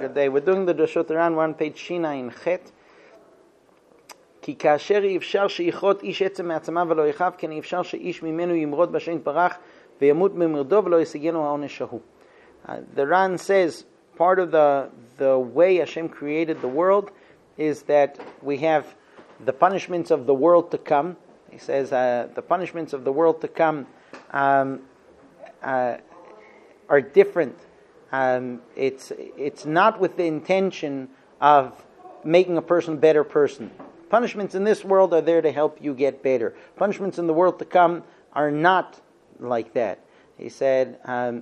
good day. We're doing the Drashot Aran. We're on page Shina in Chet. כי כאשר אי אפשר שיכרות איש עצם מעצמה ולא יכאב, כן אי אפשר שאיש ממנו ימרוד בשם יתברך וימות במרדו ולא ישיגנו העונש ההוא. The Ran says part of the way Hashem created the world is that we have the punishments of the world to come. He says the punishments of the world to come are different. It's not with the intention of making a person a better person. Punishments in this world are there to help you get better. Punishments in the world to come are not like that. He said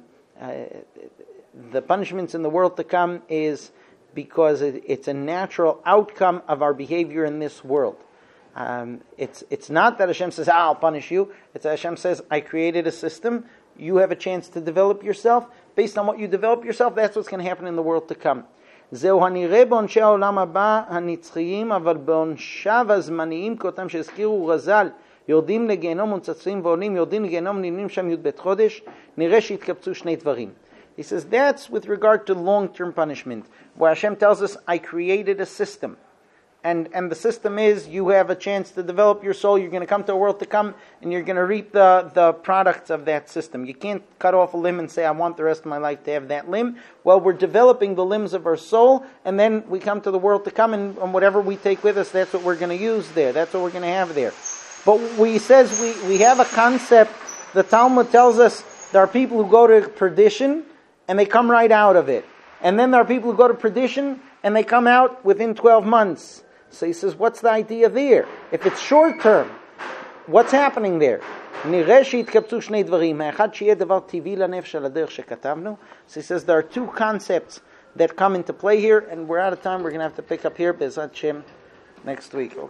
the punishments in the world to come is because it's a natural outcome of our behavior in this world. It's not that Hashem says, I'll punish you. It's that Hashem says, I created a system. You have a chance to develop yourself. Based on what you develop yourself, that's what's going to happen in the world to come. זהו הנראה בעונשי העולם הבא הנצחיים, אבל בעונשיו הזמניים, כאותם שהזכירו רז"ל, יורדים לגיהנום ומצצפים ועולים, יורדים לגיהנום נמנים שם י' בית חודש, נראה שהתקבצו שני דברים. He says that's with regard to long-term punishment, where Hashem tells us, I created a system. And the system is, you have a chance to develop your soul, you're going to come to a world to come, and you're going to reap the products of that system. You can't cut off a limb and say, I want the rest of my life to have that limb. Well, we're developing the limbs of our soul, and then we come to the world to come, and whatever we take with us, that's what we're going to use there. That's what we're going to have there. But he says we have a concept, the Talmud tells us, there are people who go to perdition, and they come right out of it. And then there are people who go to perdition, and they come out within 12 months. So he says, what's the idea there? If it's short term, what's happening there? נראה שהתקבצו שני דברים, האחד שיהיה דבר טבעי לנפש על הדרך שכתבנו. So he says there are two concepts that come into play here, and we're out of time. We're going to have to pick up here, Bezat Shem, next week. Okay.